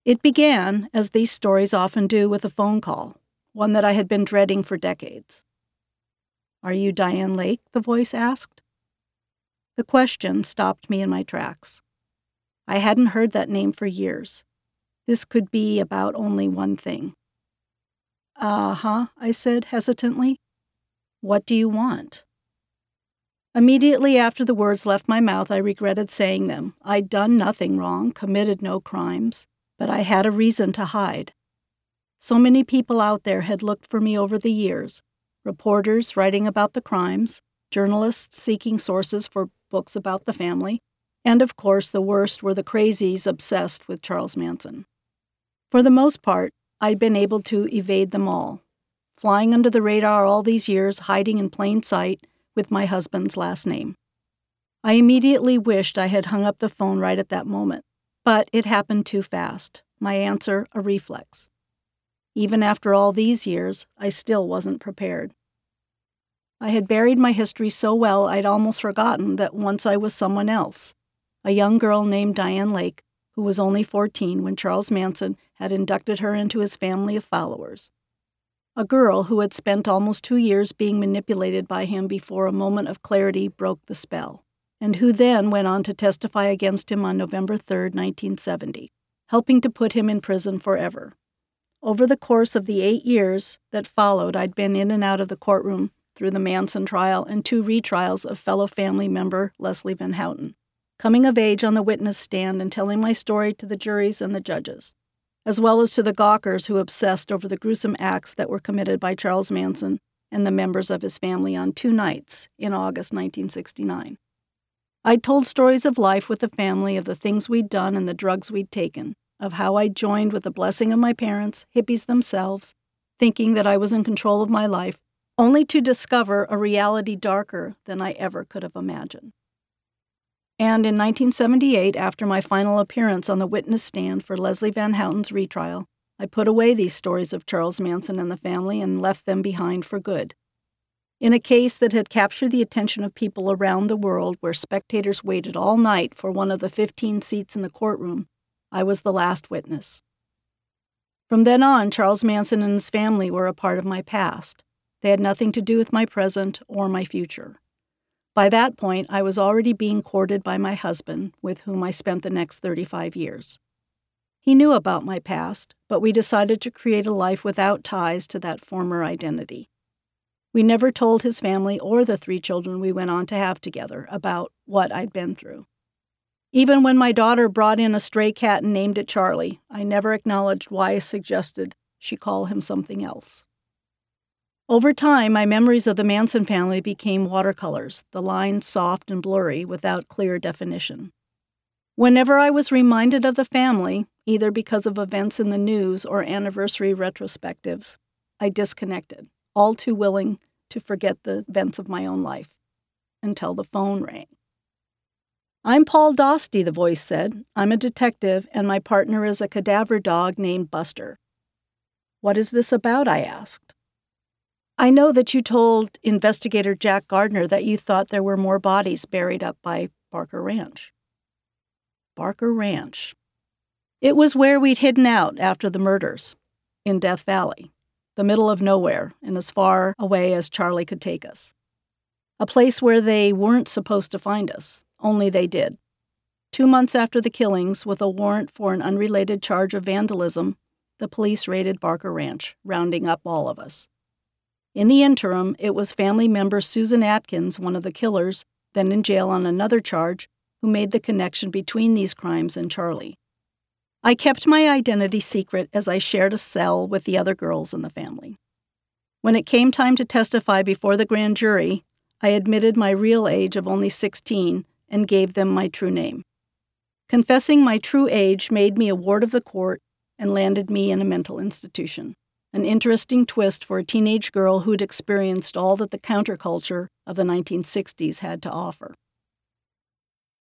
It began, as these stories often do, with a phone call, one that I had been dreading for decades. "Are you Diane Lake?" the voice asked. The question stopped me in my tracks. I hadn't heard that name for years. This could be about only one thing. "Uh-huh," I said hesitantly. "What do you want?" Immediately after the words left my mouth, I regretted saying them. I'd done nothing wrong, committed no crimes, but I had a reason to hide. So many people out there had looked for me over the years, reporters writing about the crimes, journalists seeking sources for books about the family, and of course the worst were the crazies obsessed with Charles Manson. For the most part, I'd been able to evade them all, flying under the radar all these years, hiding in plain sight with my husband's last name. I immediately wished I had hung up the phone right at that moment, but it happened too fast. My answer, a reflex. Even after all these years, I still wasn't prepared. I had buried my history so well I'd almost forgotten that once I was someone else, a young girl named Diane Lake, who was only 14 when Charles Manson had inducted her into his family of followers. A girl who had spent almost 2 years being manipulated by him before a moment of clarity broke the spell, and who then went on to testify against him on November 3, 1970, helping to put him in prison forever. Over the course of the 8 years that followed, I'd been in and out of the courtroom through the Manson trial and 2 retrials of fellow family member Leslie Van Houten, coming of age on the witness stand and telling my story to the juries and the judges, as well as to the gawkers who obsessed over the gruesome acts that were committed by Charles Manson and the members of his family on 2 nights in August 1969. I'd told stories of life with the family, of the things we'd done and the drugs we'd taken, of how I'd joined with the blessing of my parents, hippies themselves, thinking that I was in control of my life, only to discover a reality darker than I ever could have imagined. And in 1978, after my final appearance on the witness stand for Leslie Van Houten's retrial, I put away these stories of Charles Manson and the family and left them behind for good. In a case that had captured the attention of people around the world, where spectators waited all night for one of the 15 seats in the courtroom, I was the last witness. From then on, Charles Manson and his family were a part of my past. They had nothing to do with my present or my future. By that point, I was already being courted by my husband, with whom I spent the next 35 years. He knew about my past, but we decided to create a life without ties to that former identity. We never told his family or the 3 children we went on to have together about what I'd been through. Even when my daughter brought in a stray cat and named it Charlie, I never acknowledged why I suggested she call him something else. Over time, my memories of the Manson family became watercolors, the lines soft and blurry without clear definition. Whenever I was reminded of the family, either because of events in the news or anniversary retrospectives, I disconnected, all too willing to forget the events of my own life, until the phone rang. "I'm Paul Dosty," the voice said. "I'm a detective, and my partner is a cadaver dog named Buster." "What is this about?" I asked. "I know that you told investigator Jack Gardner that you thought there were more bodies buried up by Barker Ranch." Barker Ranch. It was where we'd hidden out after the murders, in Death Valley, the middle of nowhere and as far away as Charlie could take us. A place where they weren't supposed to find us, only they did. 2 months after the killings, with a warrant for an unrelated charge of vandalism, the police raided Barker Ranch, rounding up all of us. In the interim, it was family member Susan Atkins, one of the killers, then in jail on another charge, who made the connection between these crimes and Charlie. I kept my identity secret as I shared a cell with the other girls in the family. When it came time to testify before the grand jury, I admitted my real age of only 16 and gave them my true name. Confessing my true age made me a ward of the court and landed me in a mental institution. An interesting twist for a teenage girl who'd experienced all that the counterculture of the 1960s had to offer.